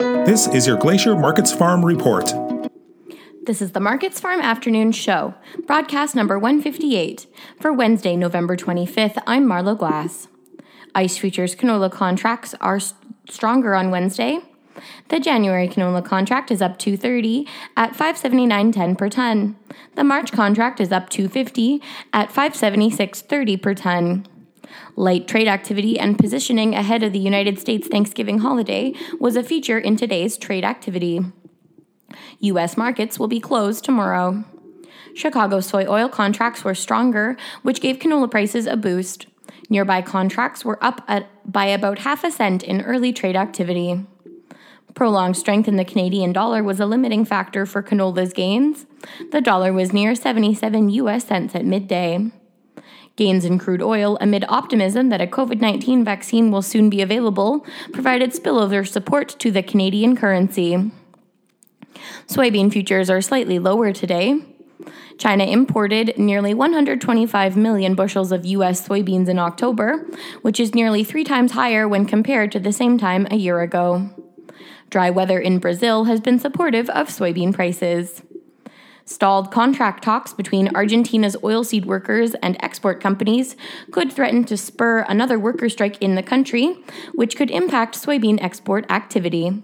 This is your Glacier Markets Farm Report. This is the Markets Farm Afternoon Show, broadcast number 158. For Wednesday, November 25th, I'm Marlo Glass. ICE futures canola contracts are stronger on Wednesday. The January canola contract is up $2.30 at $579.10 per ton. The March contract is up $2.50 at $576.30 per ton. Light trade activity and positioning ahead of the United States Thanksgiving holiday was a feature in today's trade activity. U.S. markets will be closed tomorrow. Chicago soy oil contracts were stronger, which gave canola prices a boost. Nearby contracts were up by about half a cent in early trade activity. Prolonged strength in the Canadian dollar was a limiting factor for canola's gains. The dollar was near 77 U.S. cents at midday. Gains in crude oil amid optimism that a COVID-19 vaccine will soon be available provided spillover support to the Canadian currency. Soybean futures are slightly lower today. China imported nearly 125 million bushels of U.S. soybeans in October, which is nearly 3 times higher when compared to the same time a year ago. Dry weather in Brazil has been supportive of soybean prices. Stalled contract talks between Argentina's oilseed workers and export companies could threaten to spur another worker strike in the country, which could impact soybean export activity.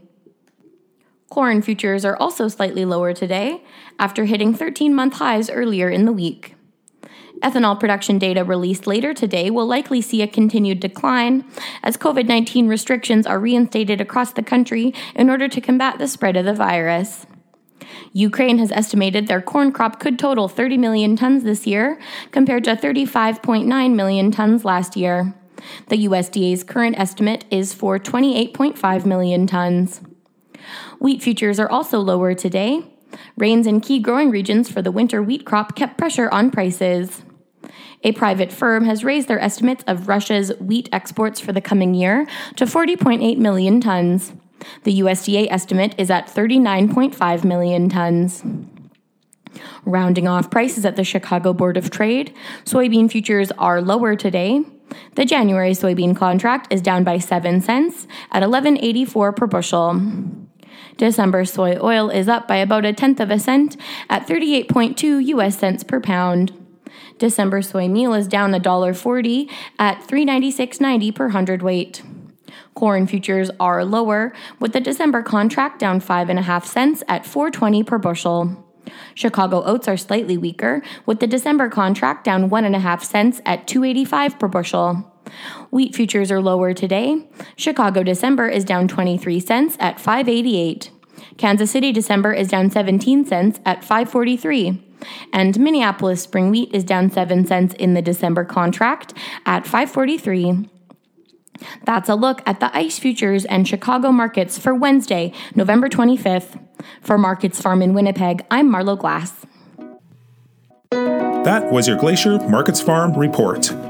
Corn futures are also slightly lower today, after hitting 13-month highs earlier in the week. Ethanol production data released later today will likely see a continued decline as COVID-19 restrictions are reinstated across the country in order to combat the spread of the virus. Ukraine has estimated their corn crop could total 30 million tons this year, compared to 35.9 million tons last year. The USDA's current estimate is for 28.5 million tons. Wheat futures are also lower today. Rains in key growing regions for the winter wheat crop kept pressure on prices. A private firm has raised their estimates of Russia's wheat exports for the coming year to 40.8 million tons. The USDA estimate is at 39.5 million tons. Rounding off prices at the Chicago Board of Trade, soybean futures are lower today. The January soybean contract is down by 7 cents at $11.84 per bushel. December soy oil is up by about 1/10 cent at 38.2 U.S. cents per pound. December soy meal is down $1.40 at $396.90 per hundredweight. Corn futures are lower, with the December contract down 5.5 cents at $4.20 per bushel. Chicago oats are slightly weaker, with the December contract down 1.5 cents at $2.85 per bushel. Wheat futures are lower today. Chicago December is down 23 cents at $5.88. Kansas City December is down 17 cents at $5.43. And Minneapolis spring wheat is down 7 cents in the December contract at $5.43. That's a look at the ICE futures and Chicago markets for Wednesday, November 25th. For Markets Farm in Winnipeg, I'm Marlo Glass. That was your Glacier Markets Farm Report.